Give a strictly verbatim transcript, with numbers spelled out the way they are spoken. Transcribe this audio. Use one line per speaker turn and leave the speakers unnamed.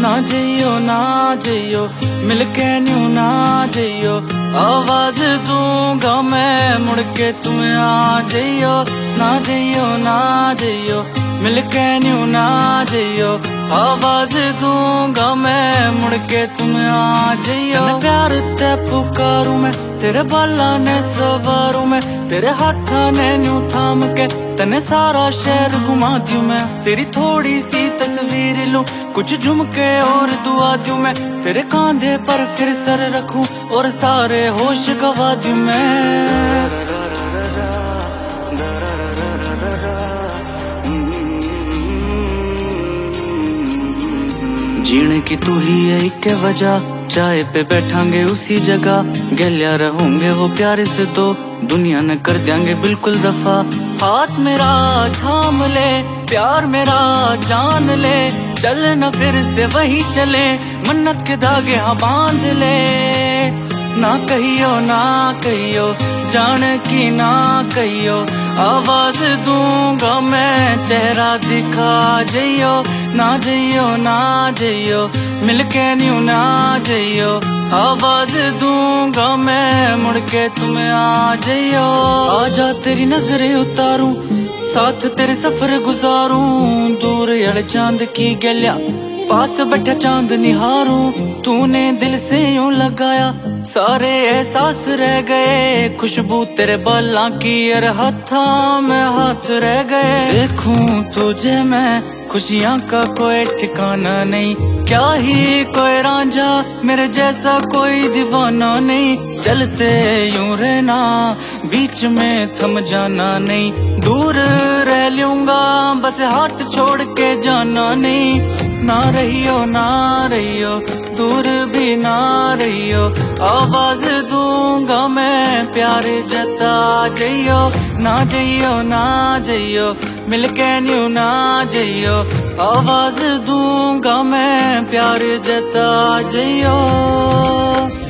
ना जइयो ना जइयो मिलके न्यू ना जइयो, आवाज दूंगा मैं मुड़ के तुम्हें आ जइयो। ना जइयो ना जइयो मिलके न्यू ना जइयो, आवाज दूंगा मैं मुड़ के तुम्हें आ जइयो। प्यार ते पुकारूं मैं तेरे बाला ने सवारूं मैं, तेरे हाथ ने न्यू थाम के तने सारा शहर घुमा दूं मैं। तेरी थोड़ी सी तस्वीर लूं, कुछ झुमके और दुआ दूं मैं, तेरे कांधे पर फिर सर रखूं और सारे होश गवा दूं मैं। जीने की तू ही है एक वजह, चाय पे बैठांगे उसी जगह, गलिया रहूंगे वो प्यारे से दो, दुनिया न कर देंगे बिल्कुल दफा। हाथ मेरा थाम ले प्यार मेरा जान ले, चल न फिर से वही चले, मन्नत के धागे हाँ बांध ले। ना कहियो ना कहियो जान की ना कहियो, आवाज दूंगा मैं चेहरा दिखा जइयो। ना जइयो ना जइयो मिलके न्यू ना जइयो, आवाज दूंगा मैं मुड़ के तुम्हें आ जइयो। आजा तेरी नजरें उतारूं साथ तेरे सफर गुजारूं, दूर अड़ चांद की गलिया पास बैठा चांद निहारूं। तूने दिल से यूं लगाया सारे एहसास रह गए, खुशबू तेरे बालों की और हाथों में हाथ रह गए। देखूं तुझे मैं खुशियां का कोई ठिकाना नहीं, क्या ही कोई रांझा मेरे जैसा कोई दीवाना नहीं। चलते यूं रहना बीच में थम जाना नहीं, दूर रह लूंगा बस हाथ छोड़ के जाना नहीं। ना रहियो ना रहियो दूर भी ना रहियो, आवाज दूंगा मैं प्यार जता जइयो। ना जइयो ना जइयो मिलके न्यू ना जइयो, आवाज दूंगा मैं प्यार जता जइयो।